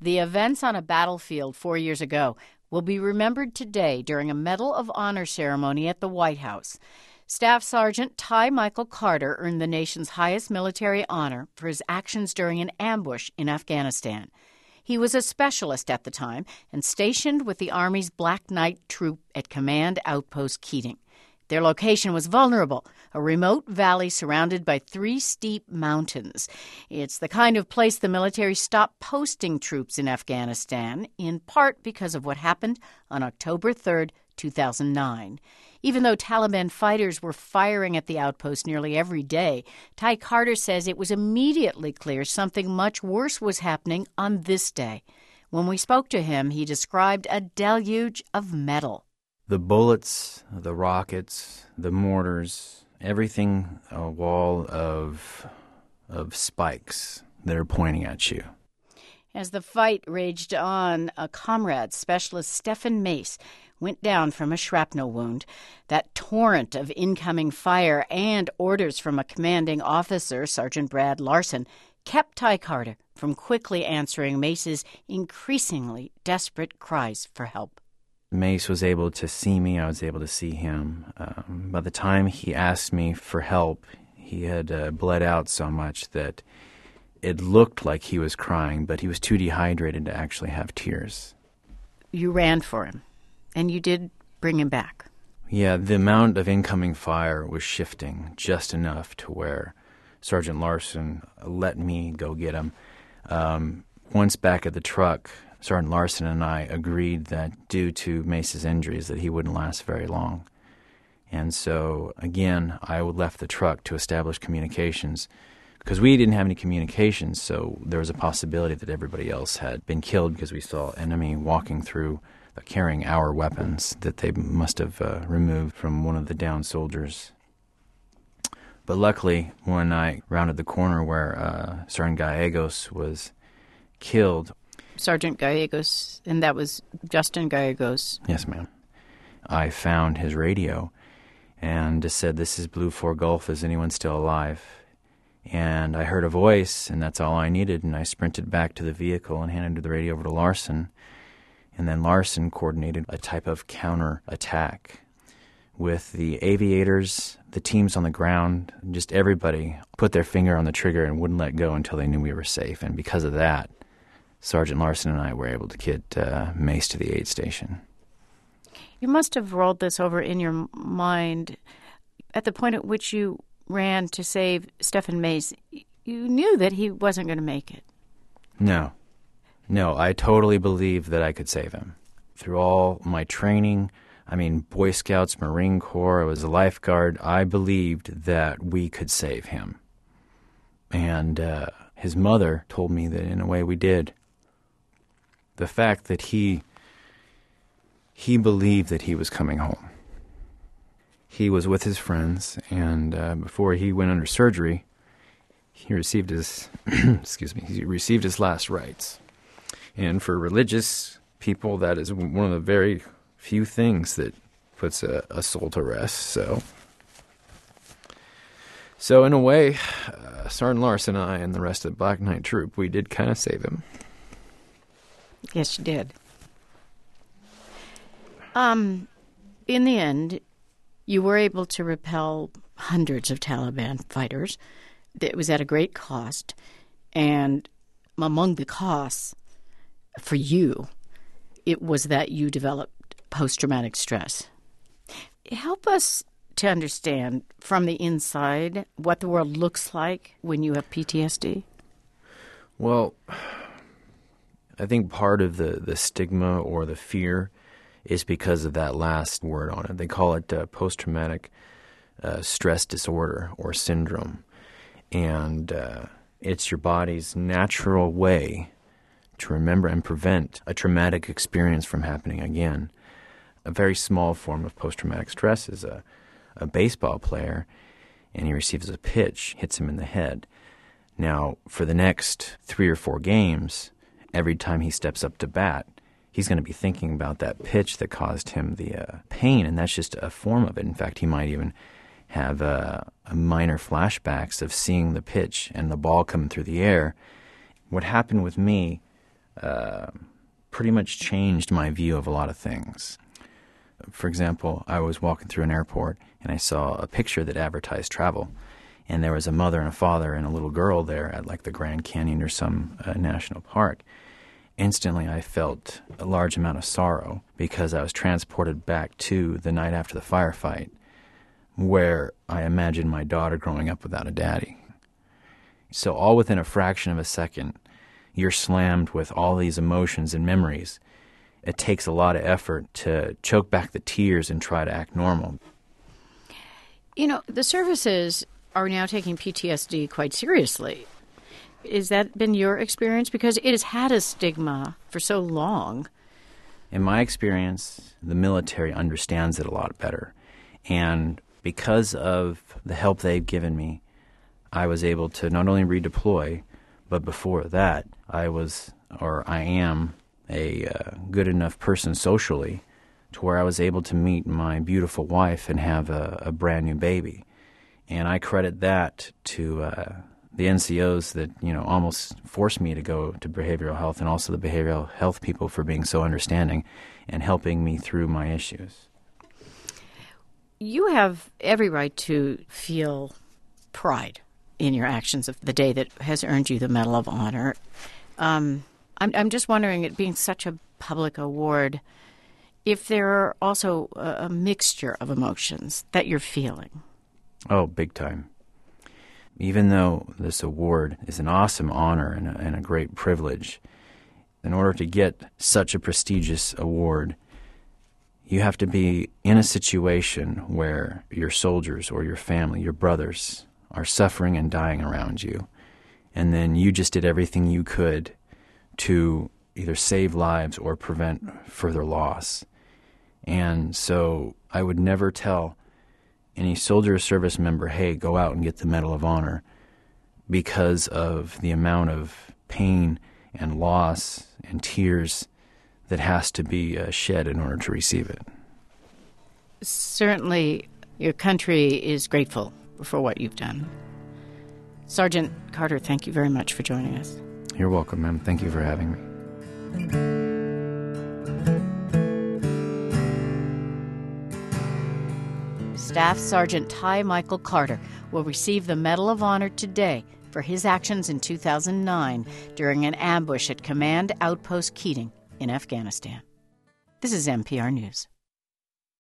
The events on a battlefield 4 years ago will be remembered today during a Medal of Honor ceremony at the White House. Staff Sergeant Ty Michael Carter earned the nation's highest military honor for his actions during an ambush in Afghanistan. He was a specialist at the time and stationed with the Army's Black Knight Troop at Command Outpost Keating. Their location was vulnerable, a remote valley surrounded by 3 steep mountains. It's the kind of place the military stopped posting troops in Afghanistan, in part because of what happened on October 3rd, 2009. Even though Taliban fighters were firing at the outpost nearly every day, Ty Carter says it was immediately clear something much worse was happening on this day. When we spoke to him, he described a deluge of metal. The bullets, the rockets, the mortars, everything, a wall of spikes that are pointing at you. As the fight raged on, a comrade, Specialist Stephen Mace, went down from a shrapnel wound. That torrent of incoming fire and orders from a commanding officer, Sergeant Brad Larson, kept Ty Carter from quickly answering Mace's increasingly desperate cries for help. Mace was able to see me. I was able to see him. By the time he asked me for help, he had bled out so much that it looked like he was crying, but he was too dehydrated to actually have tears. You ran for him, and you did bring him back. Yeah, the amount of incoming fire was shifting just enough to where Sergeant Larson let me go get him. Once back at the truck, Sergeant Larson and I agreed that due to Mace's injuries that he wouldn't last very long. And so, again, I left the truck to establish communications because we didn't have any communications, so there was a possibility that everybody else had been killed because we saw enemy walking through carrying our weapons that they must have removed from one of the downed soldiers. But luckily, when I rounded the corner where Sergeant Gallegos was killed... Sergeant Gallegos, and that was Justin Gallegos. Yes, ma'am. I found his radio and just said, "This is Blue 4 Gulf. Is anyone still alive?" And I heard a voice, and that's all I needed, and I sprinted back to the vehicle and handed the radio over to Larson. And then Larson coordinated a type of counter-attack with the aviators, the teams on the ground, just everybody put their finger on the trigger and wouldn't let go until they knew we were safe. And because of that, Sergeant Larson and I were able to get Mace to the aid station. You must have rolled this over in your mind at the point at which you ran to save Stephen Mace. You knew that he wasn't going to make it. No, I totally believed that I could save him. Through all my training, Boy Scouts, Marine Corps, I was a lifeguard, I believed that we could save him. And his mother told me that in a way we did. The fact that he believed that he was coming home. He was with his friends, and before he went under surgery, he received his he received his last rites. And for religious people, that is one of the very few things that puts a soul to rest. So in a way, Sergeant Larson and I and the rest of the Black Knight Troop, we did kind of save him. Yes, you did. In the end, you were able to repel hundreds of Taliban fighters. It was at a great cost. And among the costs for you, it was that you developed post-traumatic stress. Help us to understand from the inside what the world looks like when you have PTSD. Well, I think part of the stigma or the fear is because of that last word on it. They call it post-traumatic stress disorder or syndrome. And it's your body's natural way to remember and prevent a traumatic experience from happening again. A very small form of post-traumatic stress is a baseball player, and he receives a pitch, hits him in the head. Now, for the next 3 or 4 games, every time he steps up to bat, he's going to be thinking about that pitch that caused him the pain, and that's just a form of it. In fact, he might even have a minor flashbacks of seeing the pitch and the ball coming through the air. What happened with me, pretty much changed my view of a lot of things. For example, I was walking through an airport and I saw a picture that advertised travel. And there was a mother and a father and a little girl there at like the Grand Canyon or some national park. Instantly, I felt a large amount of sorrow because I was transported back to the night after the firefight where I imagined my daughter growing up without a daddy. So all within a fraction of a second, you're slammed with all these emotions and memories. It takes a lot of effort to choke back the tears and try to act normal. You know, the services are now taking PTSD quite seriously. Has that been your experience? Because it has had a stigma for so long. In my experience, the military understands it a lot better. And because of the help they've given me, I was able to not only redeploy, but before that, I am a good enough person socially to where I was able to meet my beautiful wife and have a brand new baby. And I credit that to the NCOs that, almost forced me to go to behavioral health, and also the behavioral health people for being so understanding and helping me through my issues. You have every right to feel pride in your actions of the day that has earned you the Medal of Honor. I'm just wondering, it being such a public award, if there are also a mixture of emotions that you're feeling. Oh, big time. Even though this award is an awesome honor and a great privilege, in order to get such a prestigious award, you have to be in a situation where your soldiers or your family, your brothers, are suffering and dying around you. And then you just did everything you could to either save lives or prevent further loss. And so I would never tell any soldier or service member, hey, go out and get the Medal of Honor, because of the amount of pain and loss and tears that has to be shed in order to receive it. Certainly, your country is grateful for what you've done. Sergeant Carter, thank you very much for joining us. You're welcome, ma'am. Thank you for having me. Staff Sergeant Ty Michael Carter will receive the Medal of Honor today for his actions in 2009 during an ambush at Command Outpost Keating in Afghanistan. This is NPR News.